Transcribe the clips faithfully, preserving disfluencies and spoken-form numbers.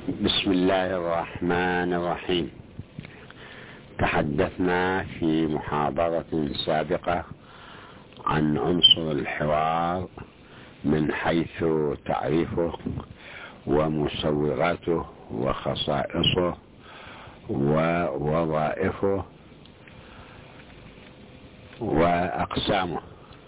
بسم الله الرحمن الرحيم. تحدثنا في محاضرة سابقة عن عنصر الحوار من حيث تعريفه ومسوغاته وخصائصه ووظائفه وأقسامه،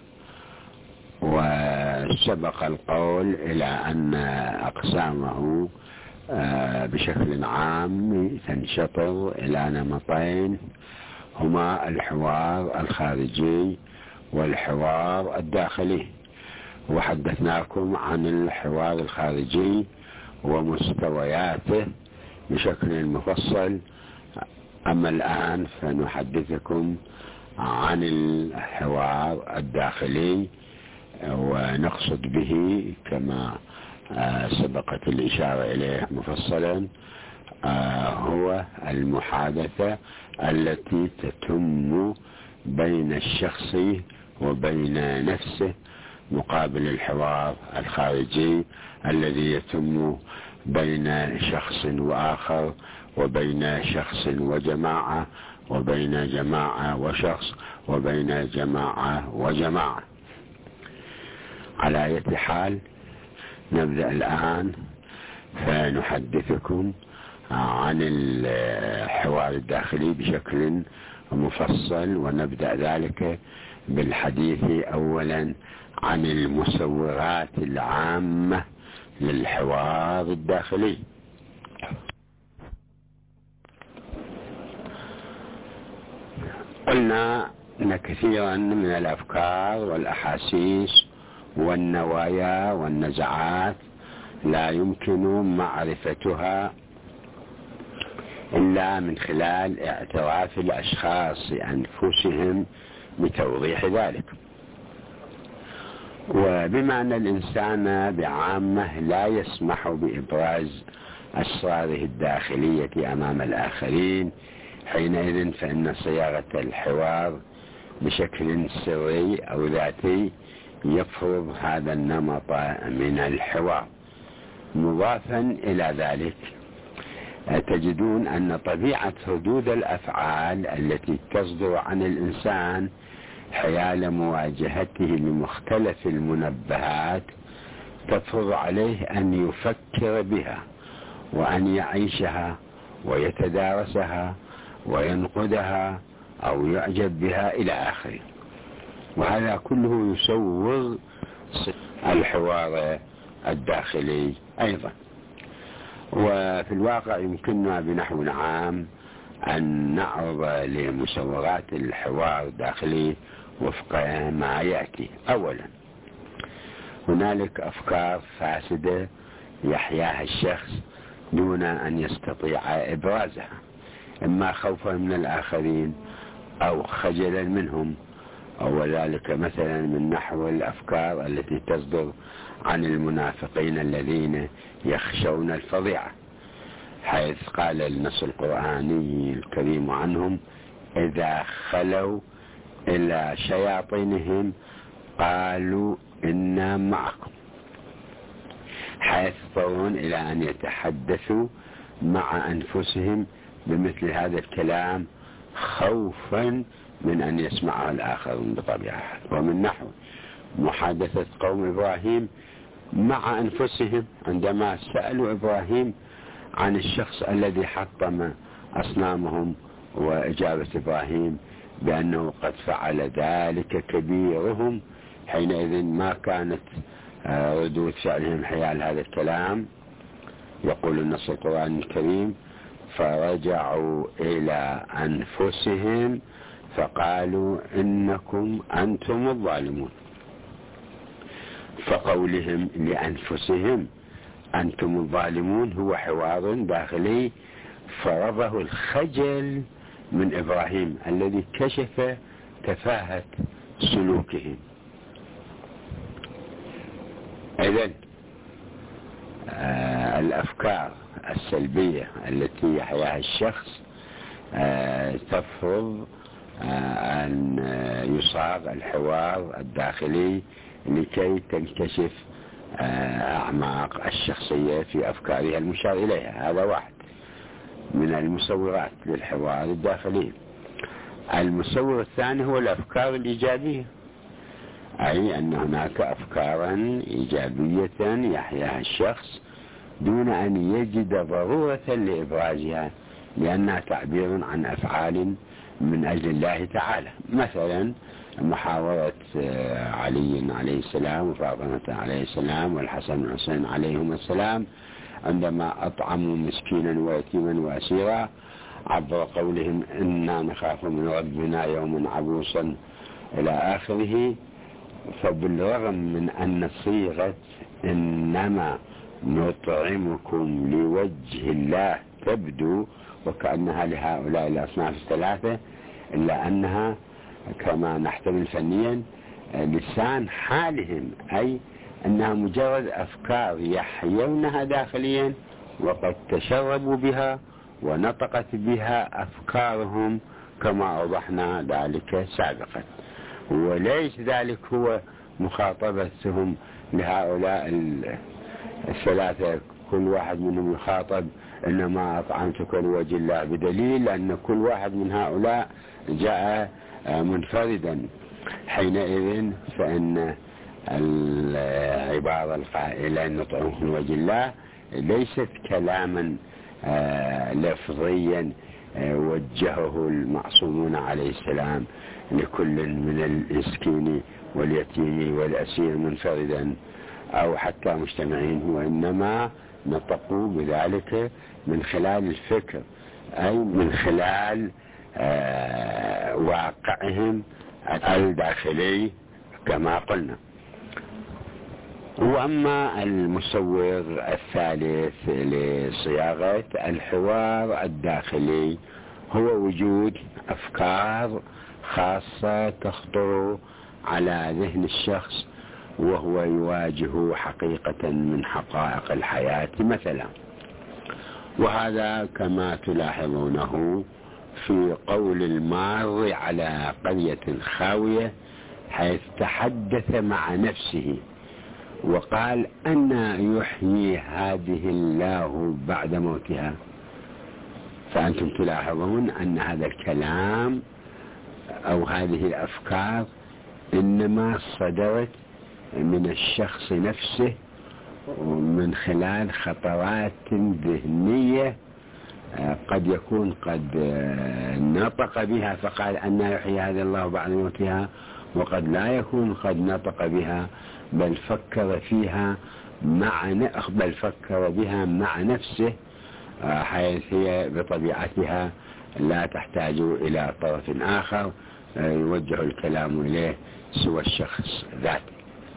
وسبق القول إلى أن أقسامه بشكل عام تنشطر إلى نمطين، هما الحوار الخارجي والحوار الداخلي. وحدثناكم عن الحوار الخارجي ومستوياته بشكل مفصل. أما الآن فنحدثكم عن الحوار الداخلي، ونقصد به كما سبقت الإشارة إليه مفصلا هو المحادثة التي تتم بين الشخص وبين نفسه، مقابل الحوار الخارجي الذي يتم بين شخص وآخر، وبين شخص وجماعة، وبين جماعة وشخص، وبين جماعة وجماعة. على أي حال نبدأ الآن فنحدثكم عن الحوار الداخلي بشكل مفصل، ونبدأ ذلك بالحديث أولا عن المسوغات العامة للحوار الداخلي. قلنا أن كثيرا من الأفكار والأحاسيس والنوايا والنزعات لا يمكن معرفتها إلا من خلال اعتراف الأشخاص أنفسهم بتوضيح ذلك. وبما أن الإنسان بعامة لا يسمح بإبراز أسراره الداخلية أمام الآخرين، حينئذ فإن صياغة الحوار بشكل سري أو ذاتي يفرض هذا النمط من الحوار. مضافا إلى ذلك تجدون أن طبيعة ردود الأفعال التي تصدر عن الإنسان حيال مواجهته لمختلف المنبهات تفرض عليه أن يفكر بها، وأن يعيشها ويتدارسها وينقدها أو يعجب بها إلى آخره. وهذا كله يسوغ الحوار الداخلي أيضا. وفي الواقع يمكننا بنحو عام أن نعرض لمسوغات الحوار الداخلي وفق ما يأتي. أولا، هنالك أفكار فاسدة يحياها الشخص دون أن يستطيع إبرازها، إما خوفا من الآخرين أو خجلا منهم، وذلك مثلا من نحو الأفكار التي تصدر عن المنافقين الذين يخشون الفضيعة، حيث قال النص القرآني الكريم عنهم: إذا خلوا إلى شياطينهم قالوا إنا معكم، حيث يضطرون إلى أن يتحدثوا مع أنفسهم بمثل هذا الكلام خوفا من أن يسمعه الآخرون بطبيعة. ومن نحو محادثة قوم إبراهيم مع أنفسهم عندما سألوا إبراهيم عن الشخص الذي حطم أصنامهم، وإجابة إبراهيم بأنه قد فعل ذلك كبيرهم، حينئذ ما كانت ردود فعلهم حيال هذا الكلام. يقول النص القرآني الكريم: فرجعوا إلى أنفسهم فقالوا إنكم أنتم الظالمون. فقولهم لأنفسهم أنتم الظالمون هو حوار داخلي فرضه الخجل من إبراهيم الذي كشف تفاهة سلوكهم. إذن آه الأفكار السلبية التي يحياها الشخص آه تفرض آه أن يصاغ الحوار الداخلي لكي تنكشف أعماق الشخصية في أفكارها المشار إليها. هذا واحد من المصورات للحوار الداخلي. المصور الثاني هو الأفكار الإيجابية، أي أن هناك أفكارا إيجابية يحياها الشخص دون أن يجد ضرورة لإبرازها، لأنها تعبير عن أفعال من أجل الله تعالى. مثلا محاورة علي عليه السلام وفاطمة عليه السلام والحسن والحسين عليهم السلام عندما أطعموا مسكينا ويتيما وأسيرا عبر قولهم إنا نخاف من ربنا يوما عبوسا إلى آخره. فبالرغم من أن صيغة إنما نطعمكم لوجه الله تبدو وكأنها لهؤلاء الأصناف الثلاثة، إلا أنها كما نحتمل فنيا لسان حالهم، أي أنها مجرد أفكار يحيونها داخليا وقد تشربوا بها ونطقت بها أفكارهم كما أوضحنا ذلك سابقا. وليس ذلك هو مخاطبتهم لهؤلاء الثلاثة، كل واحد منهم يخاطب إنما أطعمتك لوجه الله، بدليل أن كل واحد من هؤلاء جاء منفردا. حينئذ فإن العبارة القائلة نطعمكم لوجه الله ليست كلاما لفظيا وجهه المعصومون عليه السلام لكل من المسكين واليتيم والأسير منفردا أو حتى مجتمعين، وإنما نطقوا بذلك من خلال الفكر، أي من خلال آه واقعهم الداخلي كما قلنا. وأما المصور الثالث لصياغة الحوار الداخلي هو وجود أفكار خاصة تخطر على ذهن الشخص وهو يواجه حقيقة من حقائق الحياة مثلا. وهذا كما تلاحظونه في قول المار على قرية خاوية، حيث تحدث مع نفسه وقال أن يحيي هذه الله بعد موتها. فأنتم تلاحظون أن هذا الكلام أو هذه الأفكار إنما صدرت من الشخص نفسه من خلال خطرات ذهنية قد يكون قد نطق بها فقال أن يحيي هذه الله بعد موتها، وقد لا يكون قد نطق بها بل فكر فيها مع بل فكر بها مع نفسه، حيث هي بطبيعتها لا تحتاج إلى طرف آخر يوجه الكلام إليه سوى الشخص ذاته.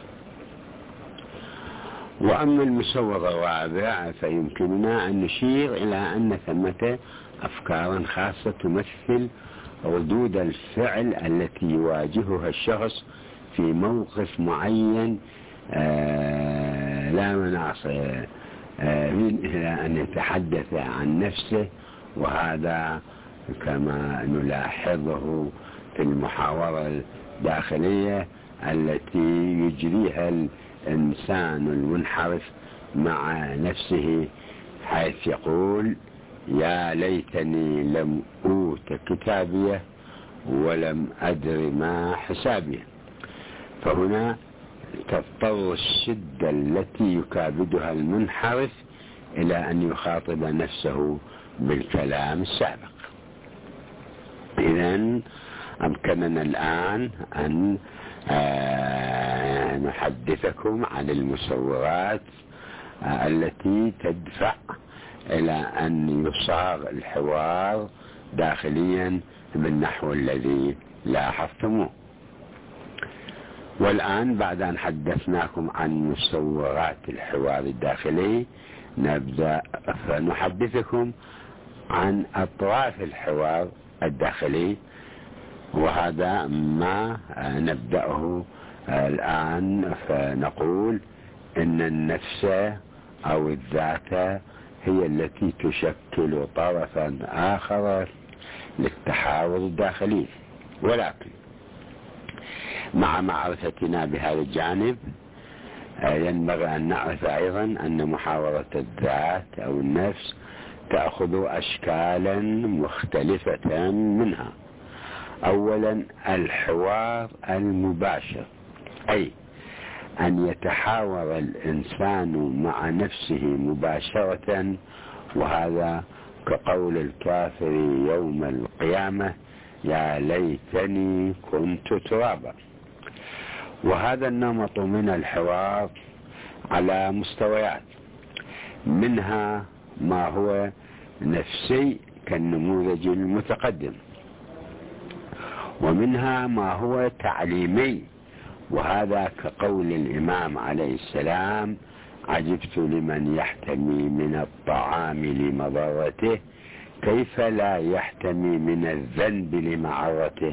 وأما المصور الرابع فيمكننا أن نشير إلى أن ثمة أفكارا خاصة تمثل ردود الفعل التي يواجهها الشخص في موقف معين آه لا مناص آه من إلى أن يتحدث عن نفسه. وهذا كما نلاحظه في المحاورة الداخلية التي يجريها الإنسان المنحرف مع نفسه، حيث يقول يا ليتني لم أوت كتابيه ولم أدر ما حسابيه. فهنا تضطر الشدة التي يكابدها المنحرف إلى أن يخاطب نفسه بالكلام السابق. إذن أمكننا الآن أن نحدثكم عن المصورات التي تدفع إلى أن يصاغ الحوار داخليا بالنحو الذي لاحظتموه. والآن بعد أن حدثناكم عن مصورات الحوار الداخلي نبدأ فنحدثكم عن أطراف الحوار الداخلي، وهذا ما نبدأه الآن. فنقول إن النفس أو الذات هي التي تشكل طرفا آخر للتحاور الداخلي، ولكن مع معرفتنا بهذا الجانب ينبغي أن نعرف أيضا أن محاورة الذات أو النفس تأخذ أشكالا مختلفة منها. أولا الحوار المباشر، أي أن يتحاور الإنسان مع نفسه مباشرة، وهذا كقول الكافر يوم القيامة يا ليتني كنت ترابا. وهذا النمط من الحوار على مستويات، منها ما هو نفسي كالنموذج المتقدم، ومنها ما هو تعليمي، وهذا كقول الإمام عليه السلام عجبت لمن يحتمي من الطعام لمضرته كيف لا يحتمي من الذنب لمعرته.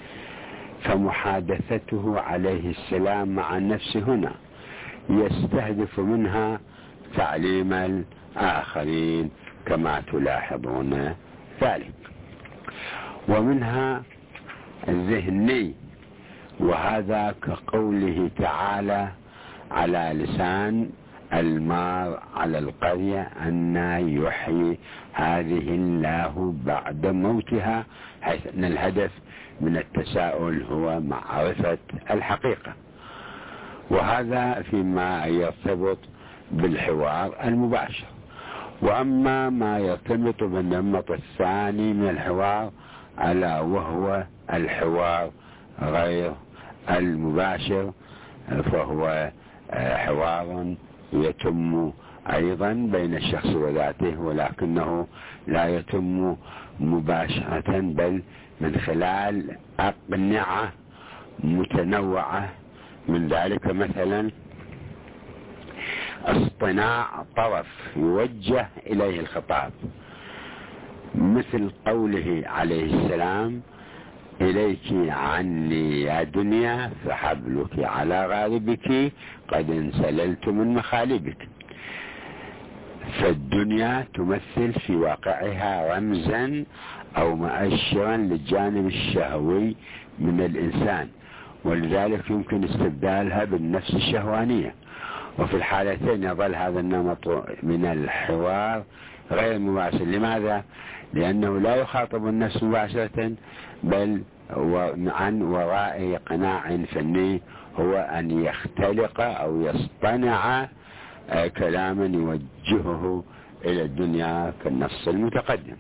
فمحادثته عليه السلام مع النفس هنا يستهدف منها تعليم الآخرين كما تلاحظون ذلك. ومنها الذهني، وهذا كقوله تعالى على لسان المار على القرية أن يحيي هذه الله بعد موتها، حيث أن الهدف من التساؤل هو معرفة الحقيقة. وهذا فيما يرتبط بالحوار المباشر. وأما ما يرتبط بالنمط الثاني من الحوار ألا وهو الحوار غير المباشر، فهو حوار يتم أيضا بين الشخص وذاته، ولكنه لا يتم مباشرة بل من خلال أقنعة متنوعة. من ذلك مثلا اصطناع طرف يوجه إليه الخطاب، مثل قوله عليه السلام إليك عني يا دنيا فحبلك على غاربك قد انسللت من مخالبك. فالدنيا تمثل في واقعها رمزا أو مؤشرا للجانب الشهوي من الإنسان، ولذلك يمكن استبدالها بالنفس الشهوانية. وفي الحالتين يظل هذا النمط من الحوار غير مباشر. لماذا؟ لأنه لا يخاطب النفس مباشرة، بل عن وراء قناع فني هو أن يختلق أو يصطنع كلاما يوجهه إلى الدنيا كالنص المتقدم.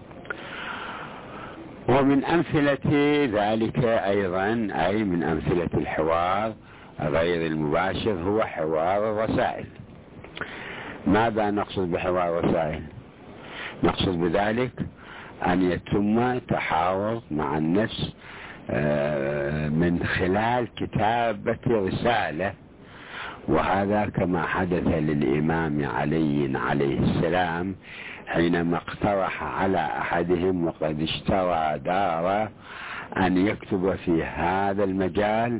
ومن أمثلة ذلك أيضا، أي من أمثلة الحوار غير المباشر، هو حوار الرسائل. ماذا نقصد بحوار الرسائل؟ نقصد بذلك أن يتم تحاور مع النفس من خلال كتابة رسالة، وهذا كما حدث للإمام علي عليه السلام حينما اقترح على أحدهم وقد اشترى دارا أن يكتب في هذا المجال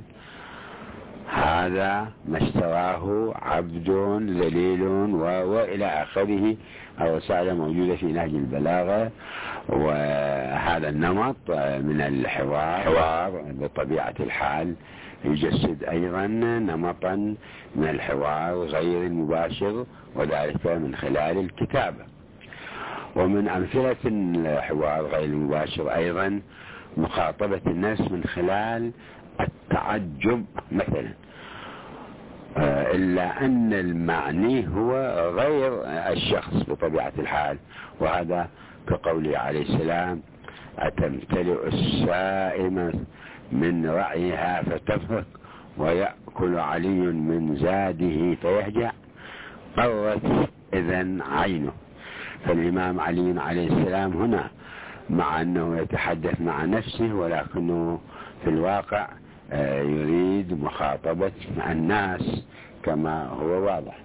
هذا ما اشتراه عبد ذليل وإلى آخره. الرسالة موجودة في نهج البلاغة. وهذا النمط من الحوار حوار بطبيعة الحال يجسد أيضا نمطا من الحوار غير المباشر، وذلك من خلال الكتابة. ومن أمثلة الحوار غير المباشر أيضا مخاطبة الناس من خلال التعجب مثلا، إلا أن المعني هو غير الشخص بطبيعة الحال، وهذا كقوله عليه السلام أتمتلئ السائمة من رعيها فتفرق ويأكل علي من زاده فيهجع قرت إذن عينه. فالإمام علي عليه السلام هنا مع أنه يتحدث مع نفسه، ولكنه في الواقع يريد مخاطبة الناس كما هو واضح.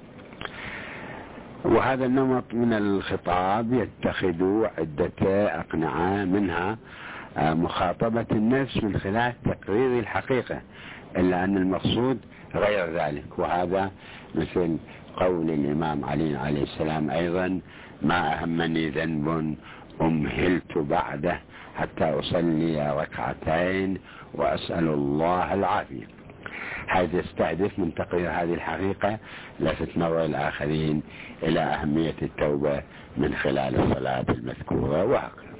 وهذا النمط من الخطاب يتخذ عدة أقنعة، منها مخاطبة النفس من خلال تقرير الحقيقة، إلا أن المقصود غير ذلك. وهذا مثل قول الإمام علي عليه السلام أيضا ما أهمني ذنب أمهلت بعده حتى أصلي ركعتين وأسأل الله العافية. حيث يستهدف من تقرير هذه الحقيقة لفت نظر الآخرين إلى أهمية التوبة من خلال الصلاة المذكورة وهكذا.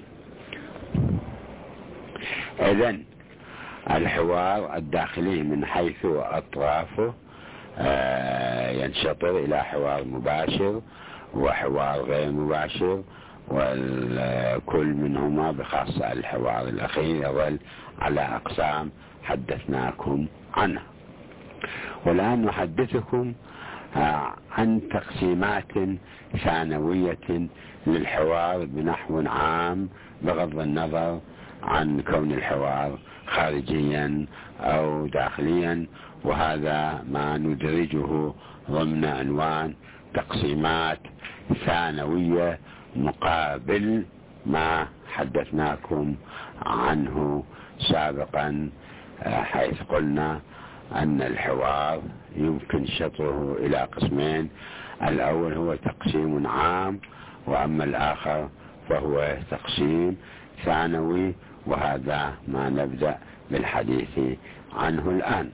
إذن الحوار الداخلي من حيث أطرافه ينشطر إلى حوار مباشر وحوار غير مباشر، والكل منهما بخاصة الحوار الأخير يظل على أقسام حدثناكم عنها. والآن نحدثكم عن تقسيمات ثانوية للحوار بنحو عام بغض النظر عن كون الحوار خارجيا أو داخليا، وهذا ما ندرجه ضمن عنوان تقسيمات ثانوية مقابل ما حدثناكم عنه سابقا، حيث قلنا أن الحوار يمكن شطره إلى قسمين، الأول هو تقسيم عام، وأما الآخر فهو تقسيم ثانوي، وهذا ما نبدأ بالحديث عنه الآن.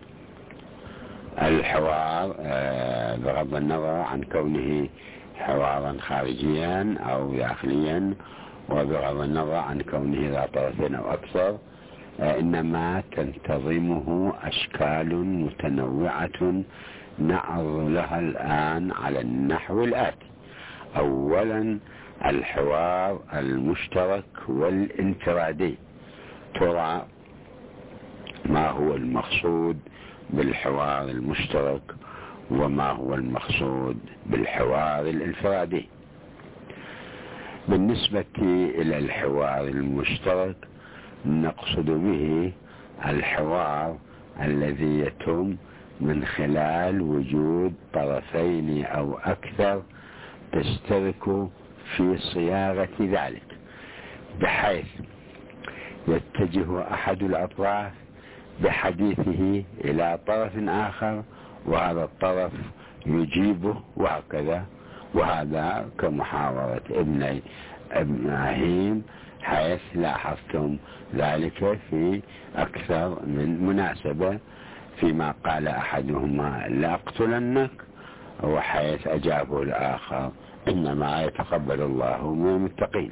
الحوار بغض النظر عن كونه حوارا خارجيا أو داخليا، وبغض النظر عن كونه ذا طرفين أو أكثر، إنما تنتظمه أشكال متنوعة نعرض لها الآن على النحو الآتي. أولا الحوار المشترك والانفرادي. ترى ما هو المقصود بالحوار المشترك وما هو المقصود بالحوار الانفرادي؟ بالنسبة إلى الحوار المشترك نقصد به الحوار الذي يتم من خلال وجود طرفين أو أكثر تشترك في صياغة ذلك، بحيث يتجه أحد الأطراف بحديثه إلى طرف آخر وهذا الطرف يجيبه وهكذا. وهذا كمحاورة ابن إبراهيم، حيث لاحظتم ذلك في أكثر من مناسبة، فيما قال أحدهما لأقتلنك، وحيث أجابه الآخر إنما يتقبل الله من المتقين.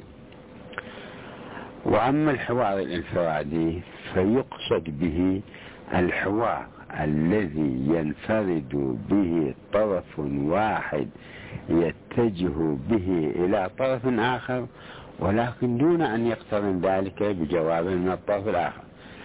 وأما الحوار الانفرادي فيقصد به الحوار الذي ينفرد به طرف واحد يتجه به إلى طرف آخر، ولكن دون أن يقترن ذلك بجواب من الطرف الآخر.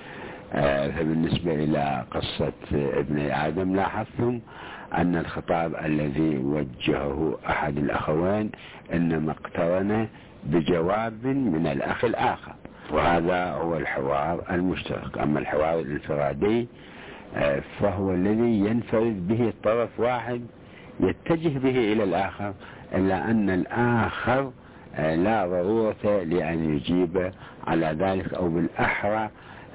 آه فبالنسبة إلى قصة ابن آدم لاحظتم أن الخطاب الذي وجهه أحد الأخوين إنما اقترن بجواب من الأخ الآخر، وهذا هو الحوار المشترك. أما الحوار الانفرادي آه فهو الذي ينفرد به طرف واحد يتجه به إلى الآخر، إلا أن الآخر آه لا ضرورة لأن يجيب على ذلك، أو بالأحرى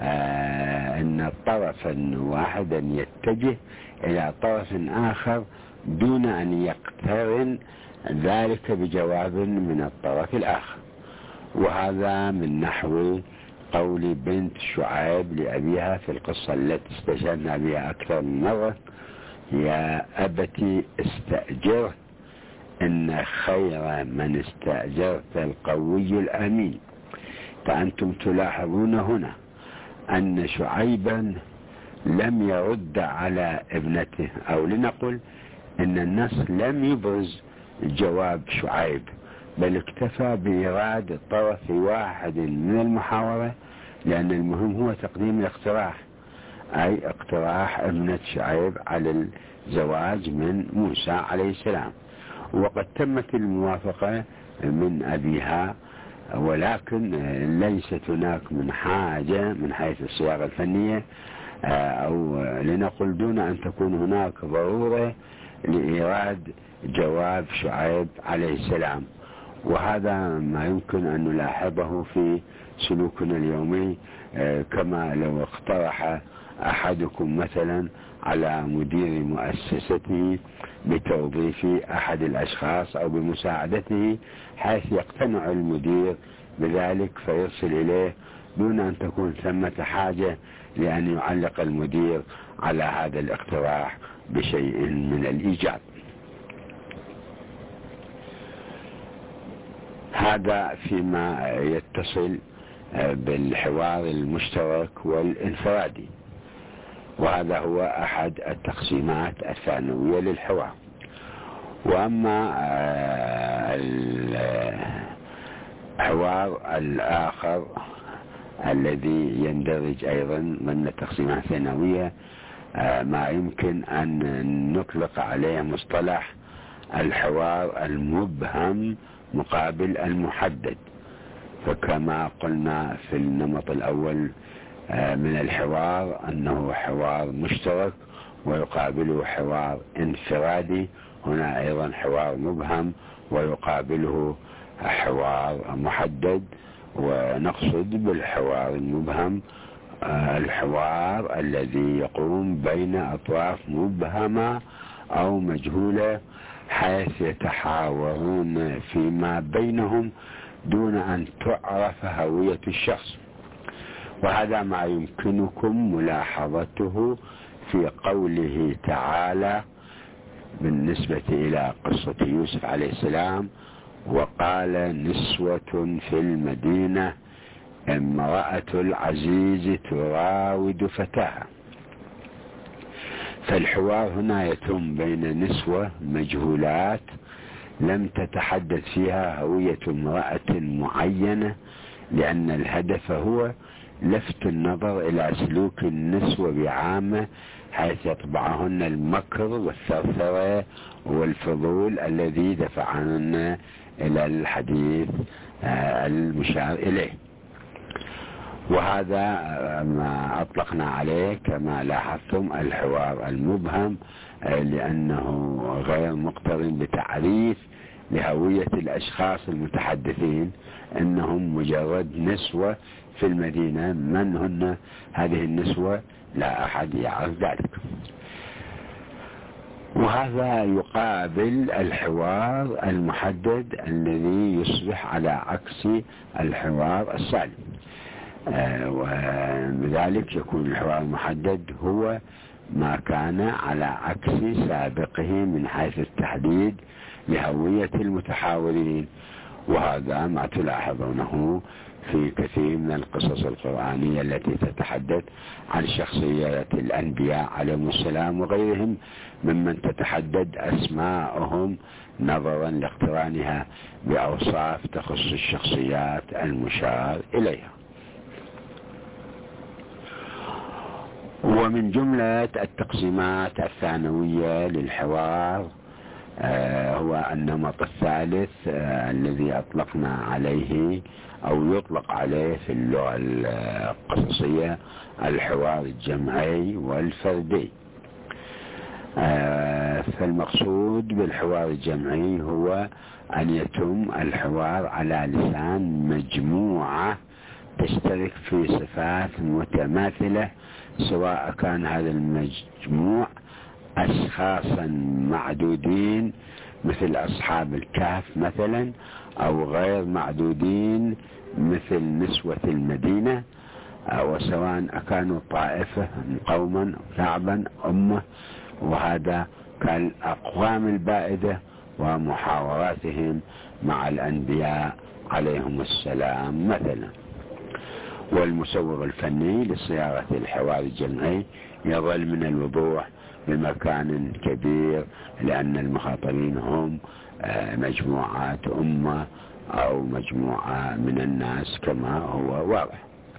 آه أن طرفا واحدا يتجه إلى طرف آخر دون أن يقترن ذلك بجواب من الطرف الآخر. وهذا من نحو قول بنت شعيب لأبيها في القصة التي استشهدنا بها أكثر من مرة: يا أبتي استأجره إن خير من استأجرت القوي الأمين. فأنتم تلاحظون هنا أن شعيبا لم يرد على ابنته، أو لنقل إن النص لم يبرز جواب شعيب، بل اكتفى بإيراد طرف واحد من المحاورة، لأن المهم هو تقديم الاقتراح، أي اقتراح ابنة شعيب على الزواج من موسى عليه السلام. وقد تمت الموافقة من أبيها، ولكن ليست هناك من حاجة من حيث الصياغة الفنية، أو لنقل دون أن تكون هناك ضرورة لإيراد جواب شعيب عليه السلام. وهذا ما يمكن أن نلاحظه في سلوكنا اليومي، كما لو اقترح أحدكم مثلا على مدير مؤسسته بتوظيف أحد الأشخاص أو بمساعدته، حيث يقتنع المدير بذلك فيرسل إليه دون أن تكون ثمة حاجة لأن يعلق المدير على هذا الاقتراح بشيء من الإيجاب. هذا فيما يتصل بالحوار المشترك والانفرادي، وهذا هو أحد التقسيمات الثانوية للحوار. وأما الحوار الآخر الذي يندرج أيضا ضمن التقسيمات الثانوية ما يمكن أن نطلق عليه مصطلح الحوار المبهم مقابل المحدد. فكما قلنا في النمط الأول من الحوار أنه حوار مشترك ويقابله حوار انفرادي، هنا أيضا حوار مبهم ويقابله حوار محدد. ونقصد بالحوار المبهم الحوار الذي يقوم بين أطراف مبهمة أو مجهولة، حيث يتحاورون فيما بينهم دون أن تعرف هوية الشخص. وهذا ما يمكنكم ملاحظته في قوله تعالى بالنسبة إلى قصة يوسف عليه السلام: وقال نسوة في المدينة امرأة العزيز تراود فتاها. فالحوار هنا يتم بين نسوة مجهولات لم تتحدث فيها هوية امرأة معينة، لأن الهدف هو لفت النظر إلى سلوك النسوة بعامة، حيث يطبعهن المكر والثرثرة والفضول الذي دفعهن إلى الحديث المشار إليه. وهذا ما أطلقنا عليه كما لاحظتم الحوار المبهم، لأنه غير مقترن بتعريف لهوية الأشخاص المتحدثين، إنهم مجرد نسوة في المدينة. من هن هذه النسوة؟ لا أحد يعرف ذلك. وهذا يقابل الحوار المحدد الذي يصبح على عكس الحوار السالم. آه وبذلك يكون الحوار المحدد هو ما كان على عكس سابقه من حيث التحديد لهوية المتحاورين. وهذا ما تلاحظونه في كثير من القصص القرآنية التي تتحدث عن شخصيات الأنبياء عليهم السلام وغيرهم ممن تتحدد أسماءهم نظرا لاقترانها بأوصاف تخص الشخصيات المشار إليها. ومن جملة التقسيمات الثانوية للحوار آه هو النمط الثالث آه الذي أطلقنا عليه أو يطلق عليه في اللغة القصصية الحوار الجمعي والفردي. آه فالمقصود بالحوار الجمعي هو أن يتم الحوار على لسان مجموعة تشترك في صفات متماثلة، سواء كان هذا المجموع أشخاصا معدودين مثل أصحاب الكهف مثلا، أو غير معدودين مثل نسوة المدينة، وسواء كانوا طائفة قوما شعبا أمة. وهذا كالأقوام البائدة ومحاوراتهم مع الأنبياء عليهم السلام مثلا. والمسوغ الفني لصياغة الحوار الجمعي يظل من الوضوح بمكان كبير، لأن المخاطبين هم مجموعات أمة أو مجموعة من الناس كما هو واضح.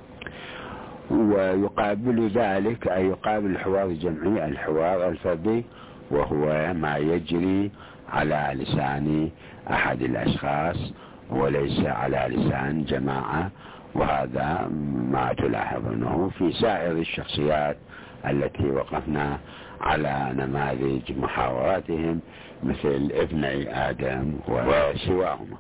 ويقابل ذلك أي يقابل الحوار الجمعي الحوار الفردي، وهو ما يجري على لسان أحد الأشخاص وليس على لسان جماعة. وهذا ما تلاحظونه في سائر الشخصيات التي وقفنا على نماذج محاوراتهم مثل ابني آدم وسواهما.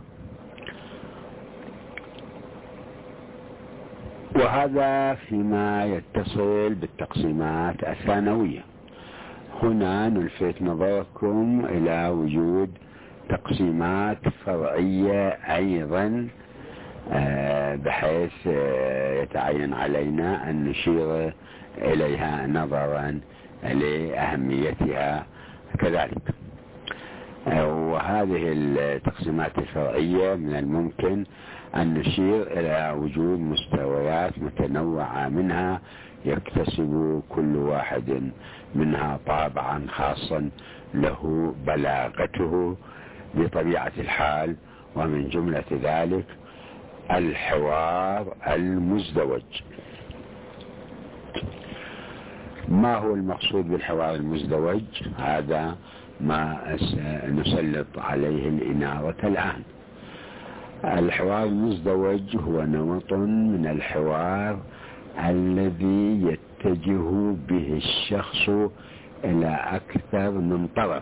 وهذا فيما يتصل بالتقسيمات الثانوية. هنا نلفت نظركم إلى وجود تقسيمات فرعية أيضا بحيث يتعين علينا أن نشير إليها نظرا لأهميتها كذلك. وهذه التقسيمات الفرعية من الممكن أن نشير إلى وجود مستويات متنوعة منها يكتسب كل واحد منها طابعا خاصا له بلاغته بطبيعة الحال، ومن جملة ذلك الحوار المزدوج. ما هو المقصود بالحوار المزدوج؟ هذا ما نسلط عليه الإنارة الآن. الحوار المزدوج هو نمط من الحوار الذي يتجه به الشخص إلى أكثر من طرف.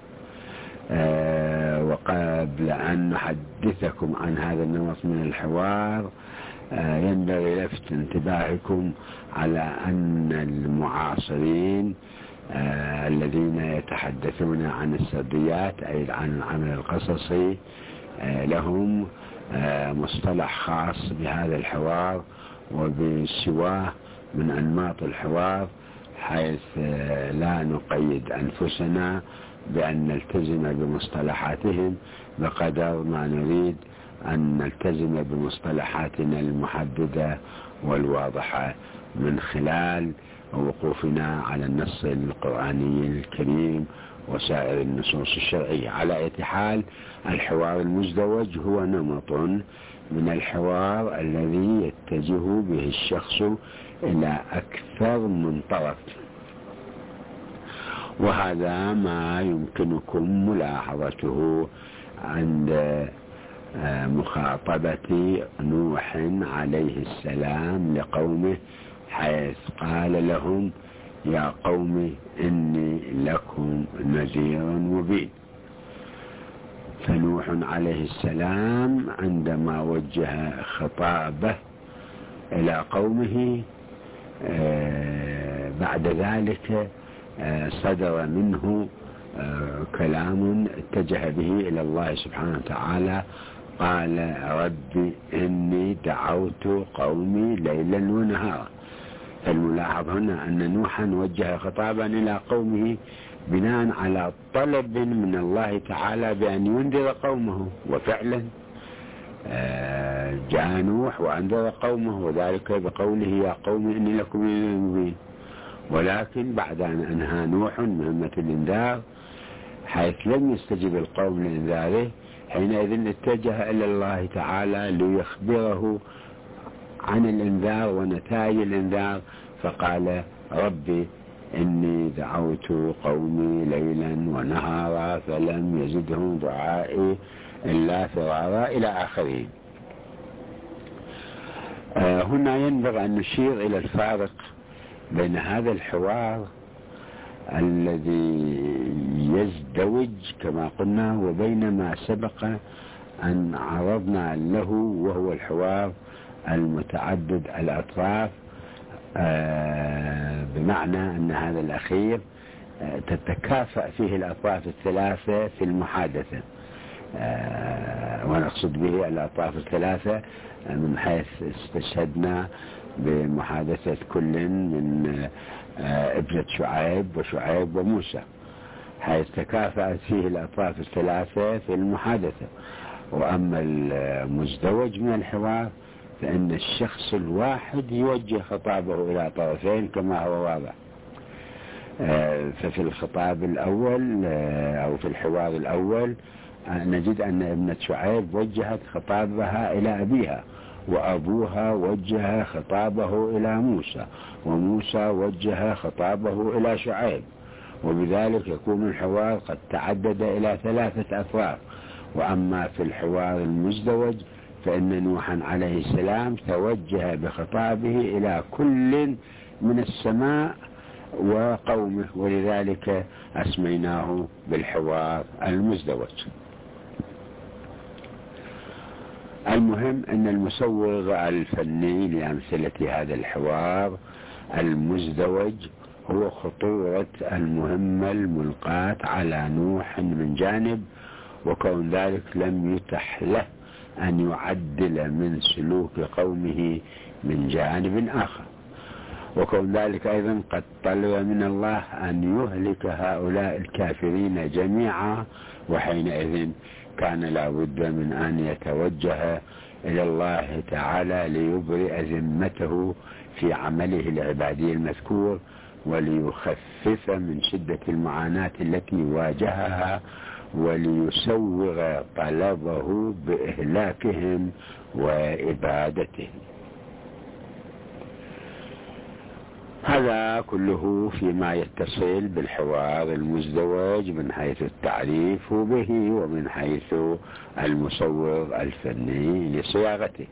أه وقبل أن نحدثكم عن هذا النمط من الحوار أه ينبغي لفت انتباهكم على أن المعاصرين أه الذين يتحدثون عن السرديات أي عن العمل القصصي أه لهم أه مصطلح خاص بهذا الحوار وبسواه من أنماط الحوار، حيث أه لا نقيد أنفسنا بأن نلتزم بمصطلحاتهم بقدر ما نريد أن نلتزم بمصطلحاتنا المحددة والواضحة من خلال وقوفنا على النص القرآني الكريم وسائر النصوص الشرعية. على أي حال، الحوار المزدوج هو نمط من الحوار الذي يتجه به الشخص إلى أكثر من طرف، وهذا ما يمكنكم ملاحظته عند مخاطبة نوح عليه السلام لقومه، حيث قال لهم: يا قوم إني لكم نذير مبين. فنوح عليه السلام عندما وجه خطابه إلى قومه بعد ذلك صدر منه كلام اتجه به إلى الله سبحانه وتعالى، قال: رب إني دعوت قومي ليلا ونهارا. الملاحظ هنا أن نوحا وجه خطابا إلى قومه بناء على طلب من الله تعالى بأن ينذر قومه، وفعلا جاء نوح وأنذر قومه، وذلك بقوله: يا قوم إني لكم نذير مبين. ولكن بعد أن أنهى نوح مهمة الإنذار، حيث لم يستجب القوم لإنذاره، حينئذ اتجه إلى الله تعالى ليخبره عن الإنذار ونتائج الإنذار، فقال: ربي إني دعوت قومي ليلا ونهارا فلم يزدهم دعائي إلا فرارا إلى آخره. آه هنا ينبغي أن نشير إلى الفارق بين هذا الحوار الذي يزدوج كما قلنا وبين ما سبق أن عرضنا له، وهو الحوار المتعدد الأطراف، آه بمعنى أن هذا الأخير آه تتكافأ فيه الأطراف الثلاثة في المحادثة، آه ونقصد به الأطراف الثلاثة من حيث استشهدنا بمحادثة كل من آه ابنة شعيب وشعيب وموسى، حيث تكافأت فيه الأطراف الثلاثة في المحادثة. وأما المزدوج من الحوار فإن الشخص الواحد يوجه خطابه إلى طرفين كما هو واضح. آه ففي الخطاب الأول آه أو في الحوار الأول آه نجد أن ابنة شعيب وجهت خطابها إلى أبيها، وأبوها وجه خطابه إلى موسى، وموسى وجه خطابه إلى شعيب، وبذلك يكون الحوار قد تعدد إلى ثلاثة أطراف. وأما في الحوار المزدوج فإن نوحا عليه السلام توجه بخطابه إلى كل من السماء وقومه، ولذلك أسميناه بالحوار المزدوج. المهم أن المسوغ الفني لأمثلة هذا الحوار المزدوج هو خطورة المهمة الملقاة على نوح من جانب، وكون ذلك لم يتح له أن يعدل من سلوك قومه من جانب آخر، وكون ذلك أيضا قد طلب من الله أن يهلك هؤلاء الكافرين جميعا، وحينئذ كان لا بد من أن يتوجه إلى الله تعالى ليبرئ ذمته في عمله العبادي المذكور، وليخفف من شدة المعاناة التي واجهها، وليسوغ طلبه بإهلاكهم وإبادتهم. هذا كله فيما يتصل بالحوار المزدوج من حيث التعريف به ومن حيث المصور الفني لصياغته.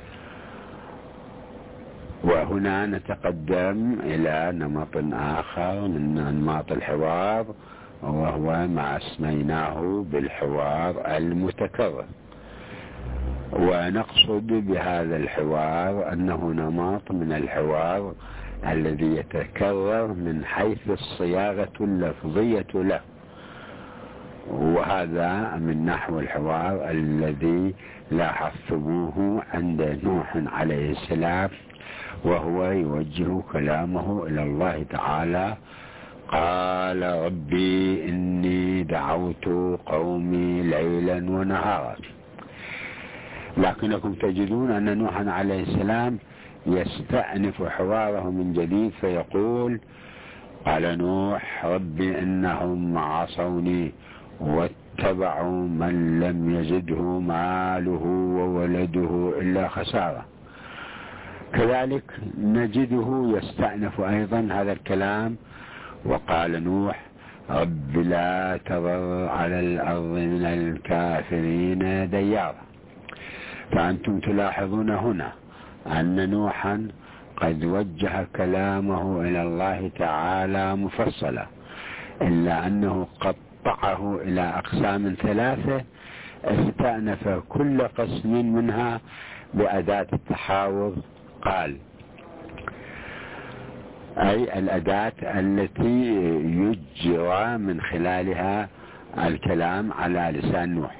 وهنا نتقدم إلى نمط آخر من أنماط الحوار، وهو ما أسميناه بالحوار المتكرر. ونقصد بهذا الحوار أنه نمط من الحوار الذي يتكرر من حيث الصياغة اللفظية له، وهذا من نحو الحوار الذي لاحظتموه عند نوح عليه السلام وهو يوجه كلامه إلى الله تعالى: قال ربي إني دعوت قومي ليلا ونهارا. لكنكم تجدون أن نوحا عليه السلام يستأنف حواره من جديد فيقول: قال نوح ربي إنهم عصوني واتبعوا من لم يزده ماله وولده إلا خسارة. كذلك نجده يستأنف أيضا هذا الكلام وقال نوح رب لا تذر على الأرض من الكافرين ديارا. فأنتم تلاحظون هنا أن نوحا قد وجه كلامه إلى الله تعالى مفصلا، إلا أنه قطعه إلى أقسام ثلاثة استأنف كل قسم منها بأداة التحاور. قال أي الأداة التي يجرى من خلالها الكلام على لسان نوح.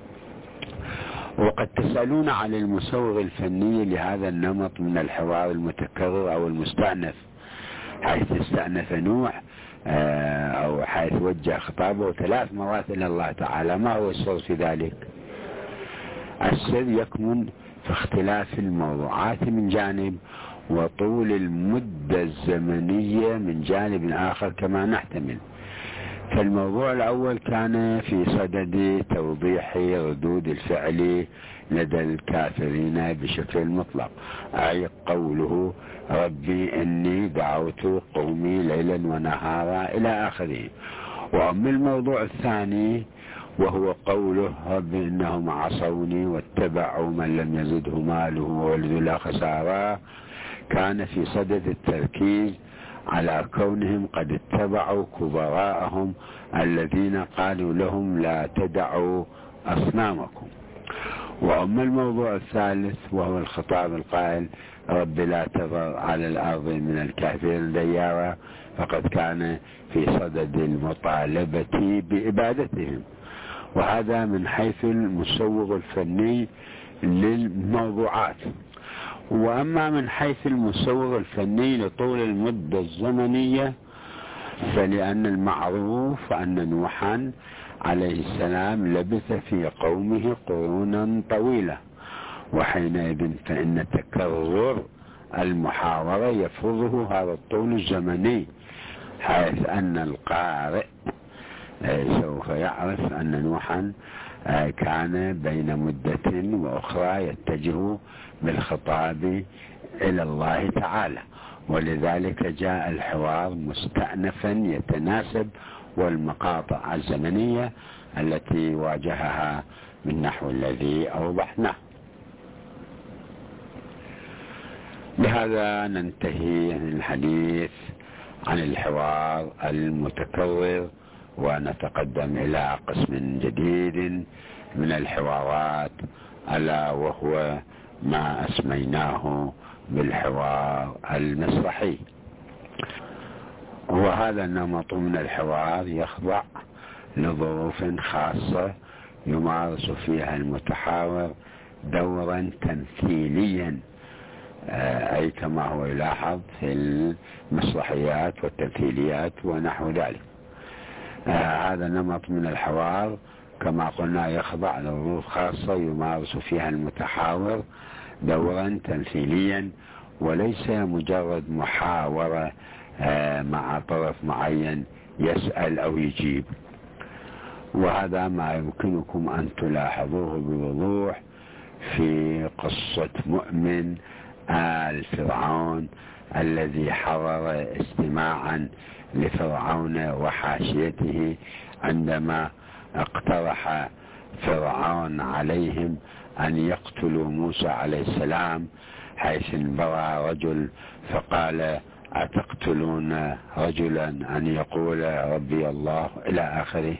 وقد تسألون عن المسوغ الفني لهذا النمط من الحوار المتكرر أو المستأنف، حيث استأنف نوح أو حيث وجه خطابه ثلاث مرات إلى الله تعالى. ما هو السر في ذلك؟ السر يكمن في اختلاف الموضوعات من جانب، وطول المدة الزمنية من جانب آخر كما نحتمل. فالموضوع الأول كان في صدد توضيح ردود الفعل لدى الكافرين بشكل مطلق، أي قوله ربي إني دعوت قومي ليلا ونهارا إلى آخره. وأما الموضوع الثاني وهو قوله ربي إنهم عصوني واتبعوا من لم يزده ماله وولده إلا خسارة، كان في صدد التركيز على كونهم قد اتبعوا كبراءهم الذين قالوا لهم لا تدعوا أصنامكم. وأما الموضوع الثالث وهو الخطاب القائل رب لا تذر على الأرض من الكافرين ديارا، فقد كان في صدد المطالبة بإبادتهم. وهذا من حيث المسوغ الفني للموضوعات. وأما من حيث المسوغ الفني لطول المدة الزمنية، فلأن المعروف أن نوحا عليه السلام لبث في قومه قرونا طويلة، وحينئذ فإن تكرر المحاورة يفرضه هذا الطول الزمني، حيث أن القارئ سوف يعرف أن نوحا كان بين مدة وأخرى يتجه بالخطاب إلى الله تعالى، ولذلك جاء الحوار مستأنفا يتناسب والمقاطع الزمنية التي واجهها من نحو الذي أوضحناه. بهذا ننتهي من الحديث عن الحوار المتكرر، ونتقدم إلى قسم جديد من الحوارات، ألا وهو ما أسميناه بالحوار المسرحي. وهذا النمط من الحوار يخضع لظروف خاصة يمارس فيها المتحاور دورا تمثيليا، أي كما هو يلاحظ في المسرحيات والتمثيليات ونحو ذلك. هذا نمط من الحوار كما قلنا يخضع لظروف خاصة يمارس فيها المتحاور دورا تمثيليا، وليس مجرد محاورة مع طرف معين يسأل أو يجيب. وهذا ما يمكنكم أن تلاحظوه بوضوح في قصة مؤمن آل فرعون الذي حضر استماعا لفرعون وحاشيته عندما اقترح فرعون عليهم أن يقتلوا موسى عليه السلام، حيث انبرى رجل فقال: أتقتلون رجلا أن يقول ربي الله، إلى آخره.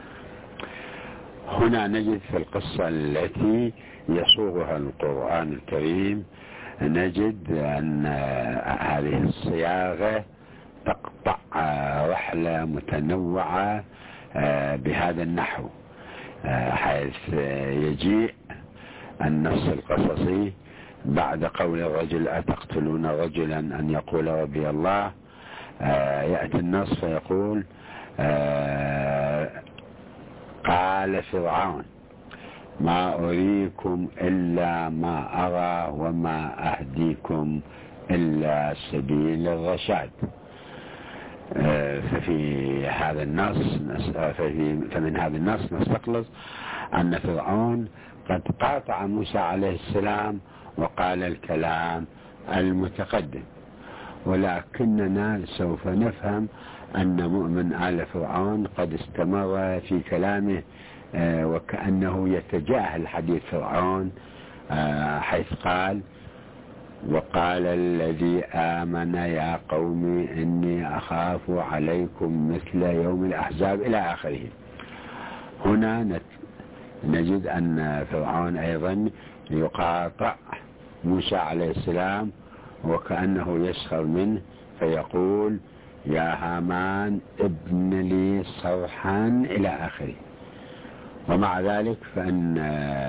هنا نجد في القصة التي يصوغها القرآن الكريم نجد أن هذه الصياغة تقطع رحلة متنوعة بهذا النحو، حيث يجيء النص القصصي بعد قول الرجل: أتقتلون رجلا أن يقول ربي الله، يأتي النص فيقول: قال فرعون ما أريكم إلا ما أرى وما أهديكم إلا سبيل الرشاد. ففي هذا النص فمن هذا النص نستخلص أن فرعون قد قاطع موسى عليه السلام وقال الكلام المتقدم، ولكننا سوف نفهم أن مؤمن آل فرعون قد استمر في كلامه وكأنه يتجاهل حديث فرعون، حيث قال: وقال الذي آمن يا قوم إني أخاف عليكم مثل يوم الأحزاب، إلى آخره. هنا نجد أن فرعون أيضا يقاطع موسى عليه السلام وكأنه يسخر منه، فيقول: يا هامان ابن لي صرحا، إلى آخره. ومع ذلك فإن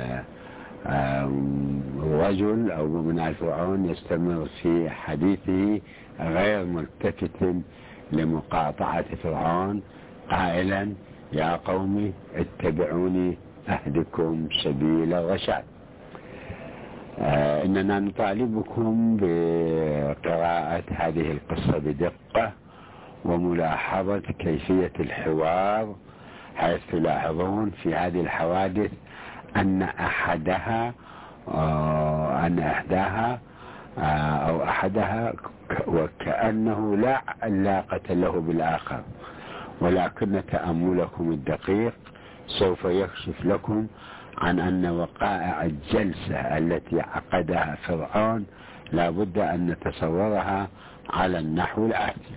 رجل أو من آل فرعون يستمر في حديثه غير ملتفت لمقاطعة فرعون، قائلا: يا قوم اتبعوني أهدكم سبيل الرشاد. إننا نطالبكم بقراءة هذه القصة بدقة وملاحظة كيفية الحوار، حيث تلاحظون في هذه الحوادث أن أحدها أن أحداها أو أحدها وكأنه لا علاقة له بالآخر، ولكن تأملكم الدقيق سوف يكشف لكم عن أن وقائع الجلسة التي عقدها فرعون لا بد أن نتصورها على النحو الآتي: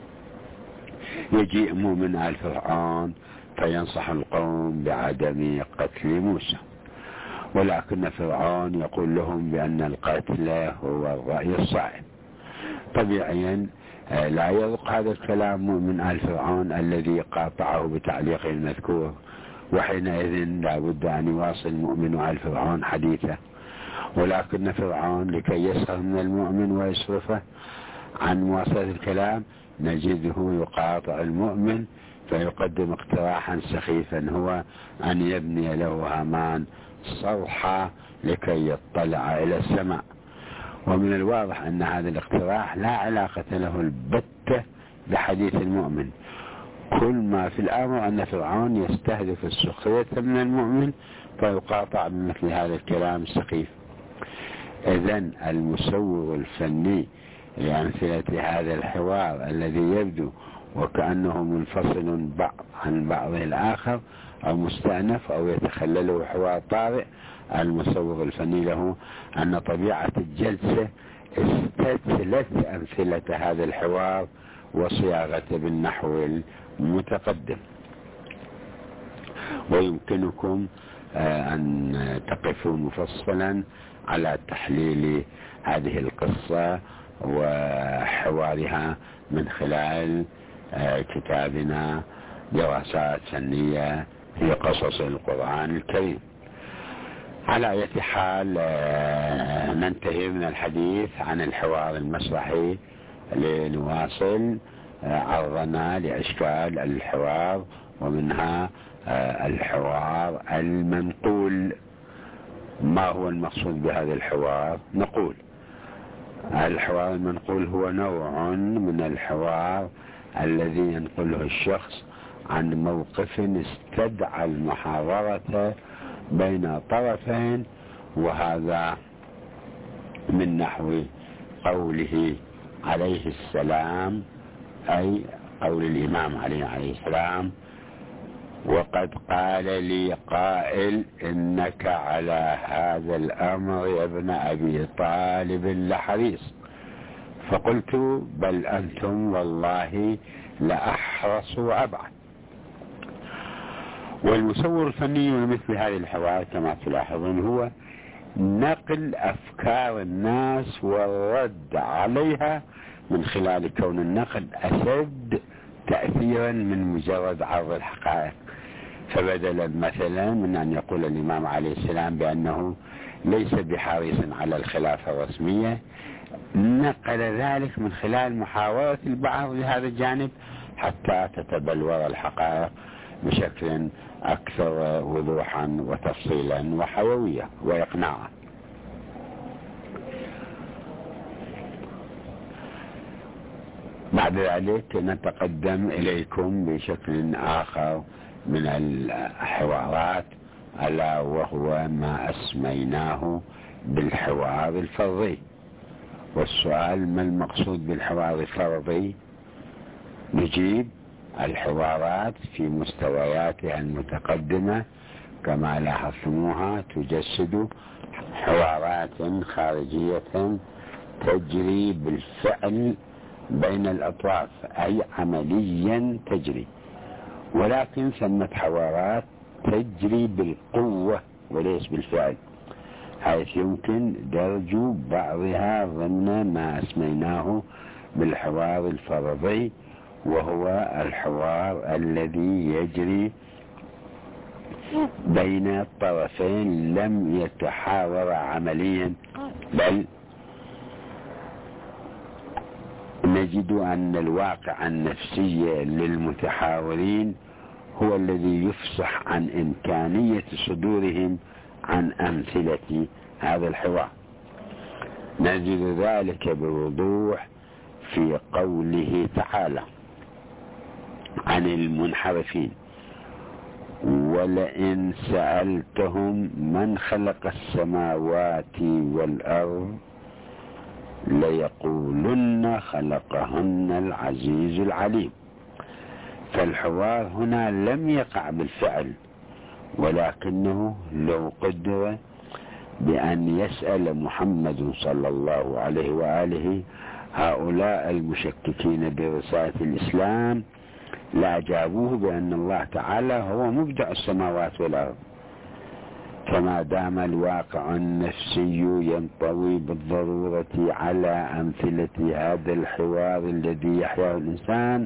يجيء مؤمن آل فرعون فينصح القوم بعدم قتل موسى، ولكن فرعون يقول لهم بأن القتل هو الرأي الصائب. طبيعيا لا يذوق هذا الكلام مؤمن آل فرعون الذي قاطعه بتعليقه المذكور، وحينئذ لا بد أن يواصل مؤمن آل فرعون حديثه. ولكن فرعون لكي يسخر من المؤمن ويصرفه عن مواصلة الكلام نجده يقاطع المؤمن، فيقدم اقتراحا سخيفا هو أن يبني له هامان صرحا لكي يطلع إلى السماء. ومن الواضح أن هذا الاقتراح لا علاقة له البتة بحديث المؤمن. كل ما في الأمر أن فرعون يستهدف السخرية من المؤمن فيقاطع بمثل هذا الكلام السخيف. إذن المسوغ الفني لأمثلة هذا الحوار الذي يبدو وكأنه منفصل عن بعضه الآخر أو مستأنف أو يتخلله حوار طارئ، المسوغ الفني له أن طبيعة الجلسة استثلت أمثلة هذا الحوار وصياغته بالنحو المتقدم. ويمكنكم أن تقفوا مفصلا على تحليل هذه القصة وحوارها من خلال على أي حال ننتهي من الحديث عن الحوار المسرحي لنواصل عرضنا لأشكال الحوار، ومنها الحوار المنقول. ما هو المقصود بهذا الحوار؟ نقول الحوار المنقول هو نوع من الحوار الذي ينقله الشخص عن موقف استدعى المحاورة بين طرفين، وهذا من نحو قوله عليه السلام، أي قول الإمام علي عليه السلام: وقد قال لي قائل إنك على هذا الأمر يا ابن أبي طالب لحريص، فقلت بل أنتم والله لأحرص وأبعد. والمصور الفني لمثل هذه الحوار كما تلاحظون هو نقل أفكار الناس والرد عليها من خلال كون النقل أشد تأثيرا من مجرد عرض الحقائق. فبدلا مثلا من أن يقول الإمام عليه السلام بأنه ليس بحريص على الخلافة الرسمية، نقل ذلك من خلال محاورة البعض لهذا الجانب حتى تتبلور الحقائق بشكل أكثر وضوحا وتفصيلا وحيوية وإقناعا. بعد ذلك نتقدم إليكم بشكل آخر من الحوارات، ألا وهو ما أسميناه بالحوار الفرضي. والسؤال: ما المقصود بالحوار الفرضي؟ نجيب: الحوارات في مستوياتها المتقدمة كما لاحظتموها تجسد حوارات خارجية تجري بالفعل بين الأطراف، أي عمليا تجري، ولكن ثمة حوارات تجري بالقوة وليس بالفعل، حيث يمكن درج بعضها ضمن ما اسميناه بالحوار الفرضي، وهو الحوار الذي يجري بين الطرفين لم يتحاور عمليا، بل نجد أن الواقع النفسي للمتحاورين هو الذي يفصح عن إمكانية صدورهم عن أمثلة هذا الحوار. نجد ذلك بوضوح في قوله تعالى عن المنحرفين: ولئن سألتهم من خلق السماوات والأرض ليقولن خلقهن العزيز العليم. فالحوار هنا لم يقع بالفعل، ولكنه لو قدر بأن يسأل محمد صلى الله عليه وآله هؤلاء المشككين برسالة الإسلام لأجابوه بأن الله تعالى هو مبدع السماوات والأرض. فما دام الواقع النفسي ينطوي بالضرورة على أمثلة هذا الحوار الذي يحياه الإنسان،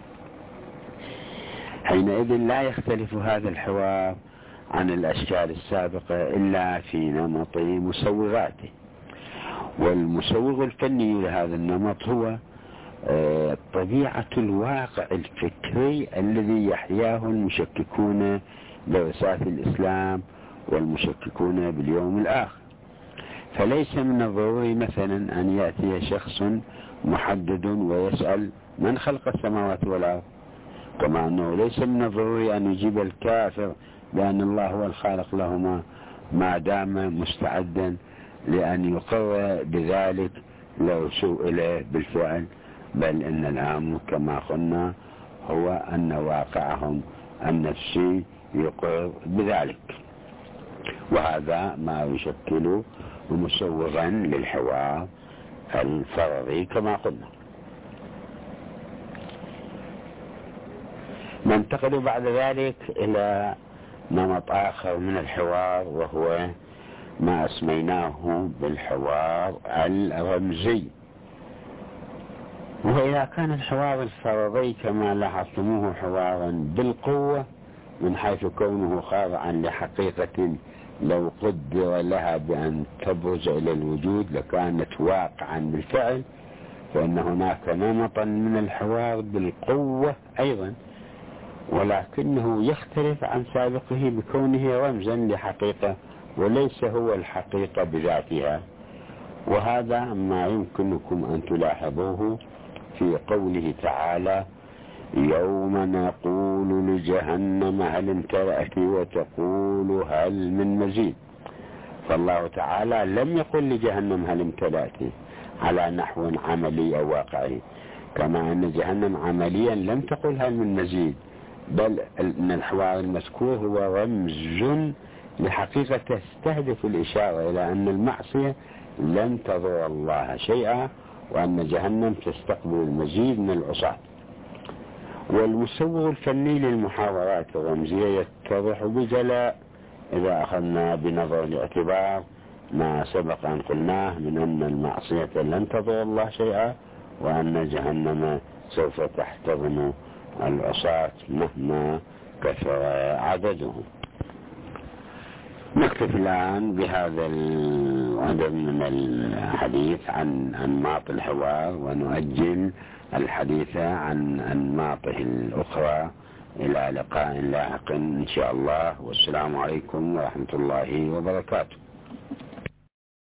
حينئذ لا يختلف هذا الحوار عن الأشكال السابقة إلا في نمط مسوغاته. والمسوغ الفني لهذا النمط هو طبيعة الواقع الفكري الذي يحياه المشككون برسالة الإسلام والمشككون باليوم الآخر. فليس من الضروري مثلا أن يأتي شخص محدد ويسأل من خلق السماوات والأرض، كما أنه ليس من الضروري أن يجيب الكافر بأن الله هو الخالق لهما ما دام مستعدا لأن يقر بذلك لو سئل بالفعل، بل إن الأمر كما قلنا هو أن واقعهم النفسي يقر بذلك، وهذا ما يشكل مسوغا للحوار الفرضي كما قلنا. ننتقل بعد ذلك إلى نمط آخر من الحوار، وهو ما أسميناه بالحوار الرمزي. وإذا كان الحوار الفرضي كما لاحظتموه حوارا بالقوة من حيث كونه خاضعا لحقيقة لو قدر لها بأن تبرز إلى الوجود لكانت واقعا بالفعل، فإن هناك نمطا من الحوار بالقوة أيضا، ولكنه يختلف عن سابقه بكونه رمزا لحقيقة وليس هو الحقيقة بذاتها. وهذا ما يمكنكم أن تلاحظوه في قوله تعالى: يوم نقول لجهنم هل امتلأت وتقول هل من مزيد. فالله تعالى لم يقل لجهنم هل امتلأت على نحو عملي أو واقعي، كما أن جهنم عمليا لم تقل هل من مزيد، بل أن الحوار المذكور هو رمز لحقيقة تستهدف الإشارة إلى أن المعصية لن تضر الله شيئا، وأن جهنم تستقبل المزيد من العصاة. والمسوغ الفني للمحاورات الرمزية يتضح بجلاء إذا أخذنا بنظر الاعتبار ما سبق أن قلناه من أن المعصية لن تضر الله شيئا، وأن جهنم سوف تحتضن العصاة مهما كثر عددهم. نكتفي الآن بهذا القدر من الحديث عن أنماط الحوار، ونؤجل الحديث عن أنماطه الأخرى إلى لقاء لاحق إن شاء الله. والسلام عليكم ورحمة الله وبركاته.